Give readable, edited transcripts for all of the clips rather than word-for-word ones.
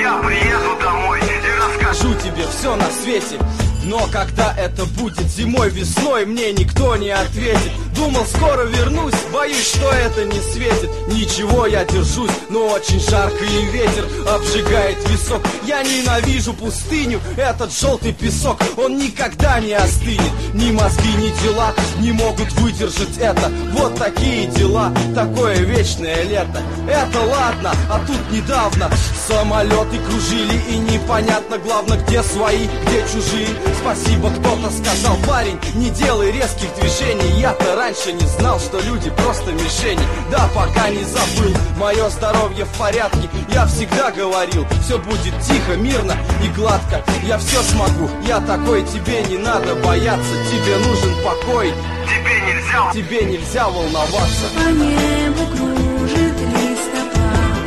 я приеду домой и расскажу тебе все на свете. Но когда это будет зимой, весной, мне никто не ответит. Думал, скоро вернусь, боюсь, что это не светит. Ничего, я держусь, но очень жарко и ветер обжигает висок. Я ненавижу пустыню, этот желтый песок, он никогда не остынет. Ни мозги, ни тела не могут выдержать это. Вот такие дела, такое вечное лето. Это ладно, а тут недавно самолеты кружили, и непонятно, главное, где свои, где чужие. Спасибо, кто-то сказал: парень, не делай резких движений. Я-то раньше не знал, что люди просто мишени. Да, пока не забыл, мое здоровье в порядке. Я всегда говорил, все будет тихо, мирно и гладко. Я все смогу, я такой, тебе не надо бояться. Тебе нужен покой, тебе нельзя волноваться. По небу кружит листопад,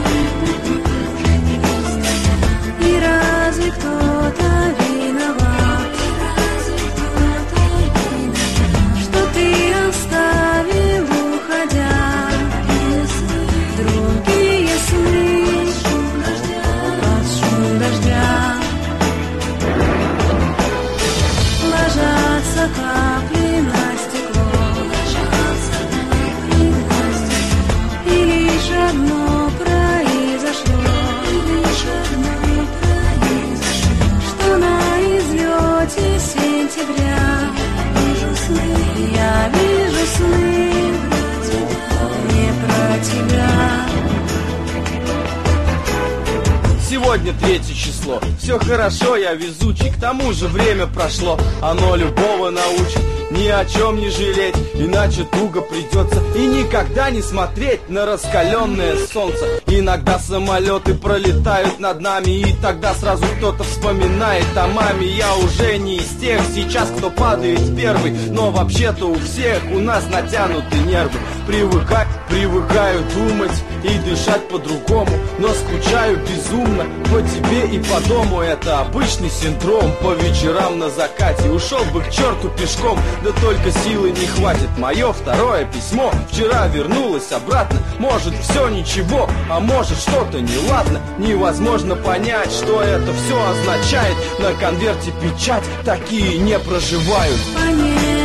и разве кто-то виноват, что ты оставил, уходя, другие сны под шум дождя ложатся капли на стекло, и лишь одно произошло, что на излете сентября я вижу сны не про тебя. Сегодня 3 число, все хорошо, я везучий. К тому же время прошло, оно любого научит ни о чем не жалеть, иначе туго придется. И никогда не смотреть на раскаленное солнце. Иногда самолеты пролетают над нами, и тогда сразу кто-то вспоминает о маме. Я уже не из тех сейчас, кто падает первый, но вообще-то у всех у нас натянуты нервы. Привыкаю думать и дышать по-другому, но скучаю безумно по тебе и по дому. Это обычный синдром, по вечерам на закате ушел бы к черту пешком, да только силы не хватит. Мое второе письмо вчера вернулось обратно. Может, все ничего, а может, что-то неладно. Невозможно понять, что это все означает. На конверте печать, такие не проживают. Понятно.